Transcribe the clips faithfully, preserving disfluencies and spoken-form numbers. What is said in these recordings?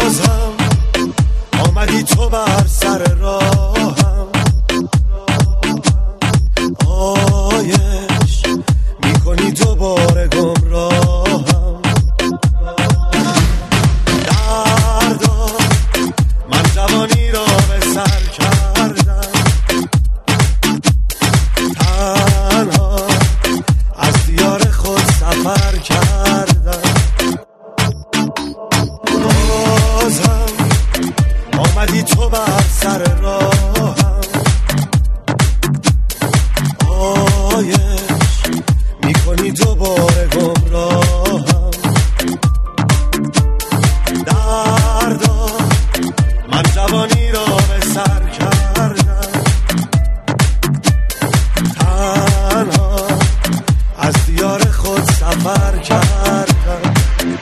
بازم آمدی تو بر سر راهم، آیش میکنی دوباره گمراهم. دردا من جوانی را به سر کردم، تنها از دیار خود سفر کردم. بازم آمدی تو بر سر راهم، آیش میکنی دوباره گمراهم. دردا من جوانی را به سر کردم، تنها از دیار خود سفر کردم.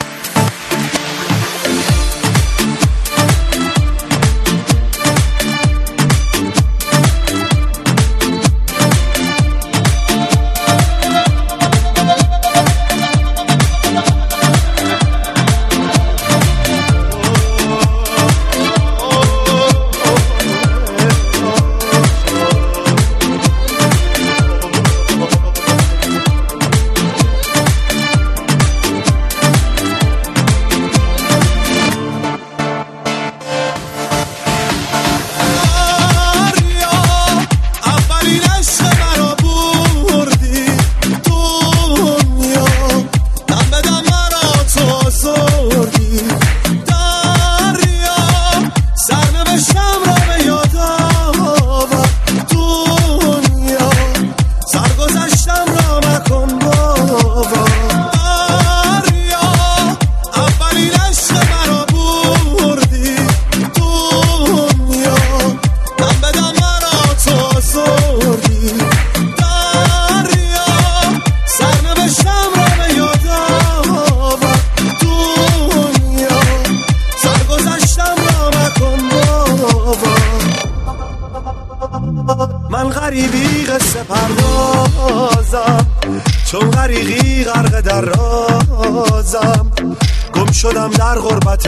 من غریبی قصه پردازم، چون غریقی غرق در رازم. گم شدم در غربت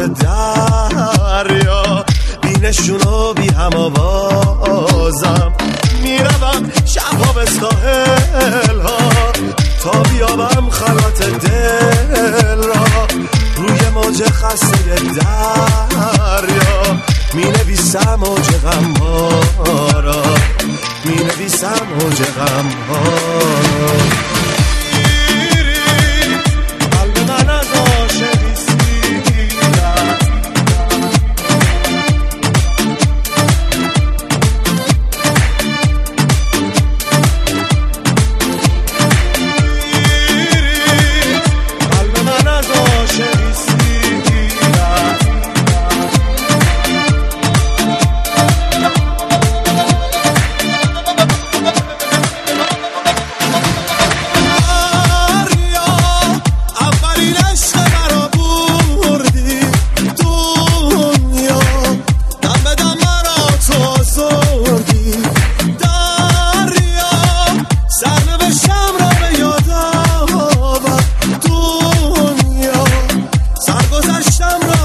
دریا، بی نشون و بی هم آوازم. میروم شبها به ساحل ها تا بیابم خلوت دل را. روی موج خسته دریا می نویسم موج غم ها را، می نویسم موج غم ها را. قلب من از عاشقی سیرد، قلب من از عاشقی سیرد. I'm